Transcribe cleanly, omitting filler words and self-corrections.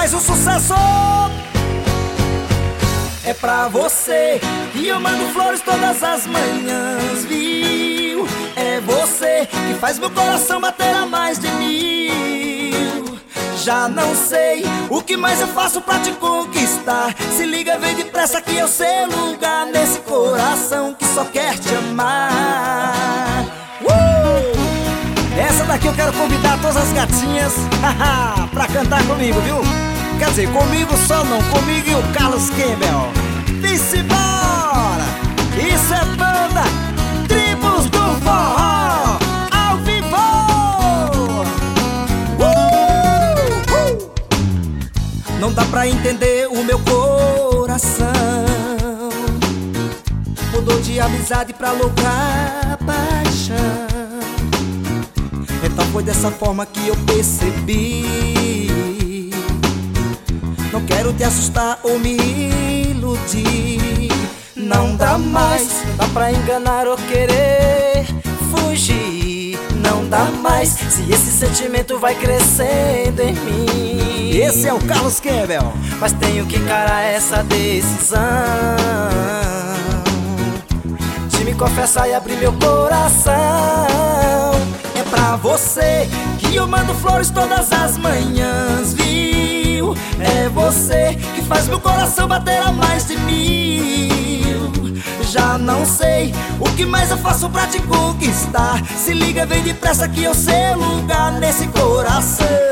mais um sucesso. É pra você que eu mando flores todas as manhãs, viu? É você que faz meu coração bater a mais de 1000. Já não sei o que mais eu faço pra te conquistar. Se liga, vem depressa que é o seu lugar nesse coração que só quer te amar. Essa daqui eu quero convidar todas as gatinhas pra cantar comigo, viu? Quer dizer, comigo só não, comigo e o Carlos Campbell. Vem-se embora! Isso é banda Tribos do Forró ao vivo! Não dá pra entender o meu coração. Mudou de amizade pra louca paixão. Então foi dessa forma que eu percebi. Não quero te assustar ou me iludir. Não dá mais, dá pra enganar ou querer fugir. Não dá mais, se esse sentimento vai crescendo em mim. Esse é o Carlos Campbell. Mas tenho que encarar essa decisão de me confessar e abrir meu coração. É pra você que eu mando flores todas as manhãs, viu? É você que faz meu coração bater a mais de 1000. Já não sei o que mais eu faço pra te conquistar. Se liga, vem depressa que é o seu lugar nesse coração.